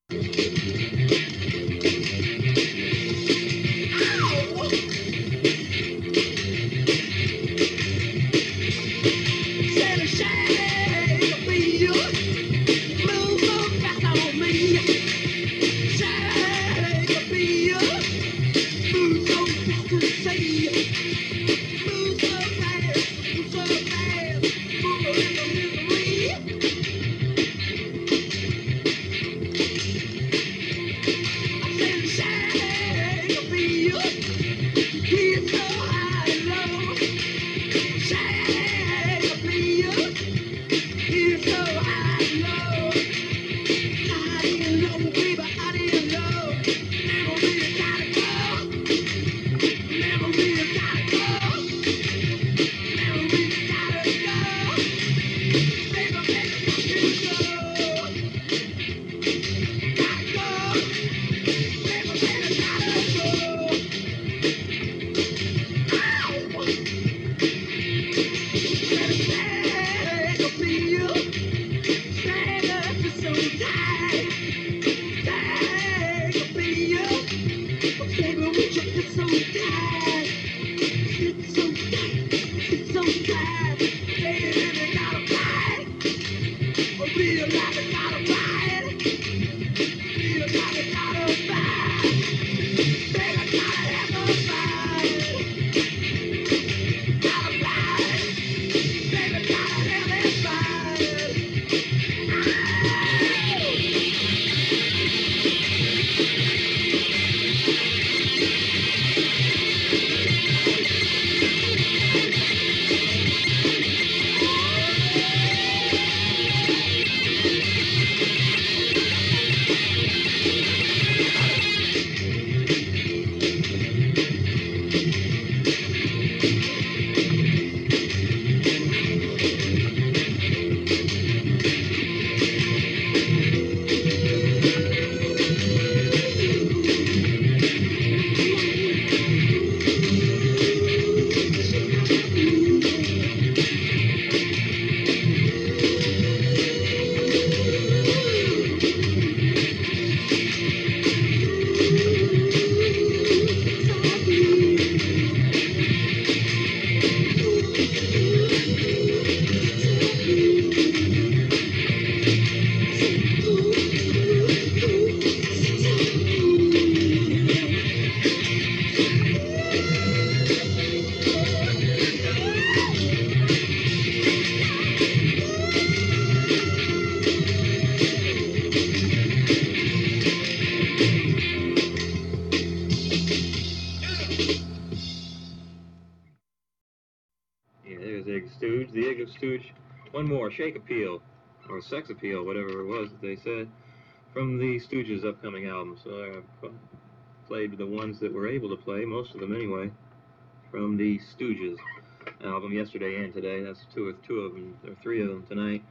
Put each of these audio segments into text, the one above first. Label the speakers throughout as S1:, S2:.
S1: Stooge, the Egg of Stooge. One more, Shake Appeal, or Sex Appeal, whatever it was that they said, from the Stooges' upcoming album. So I played the ones that were able to play, most of them anyway, from the Stooges album yesterday and today. That's two of them, or three of them tonight.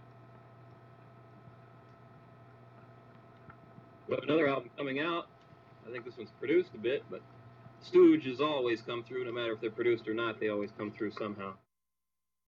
S1: We have another album coming out. I think this one's produced a bit, but Stooges always come through, no matter if they're produced or not, they always come through somehow.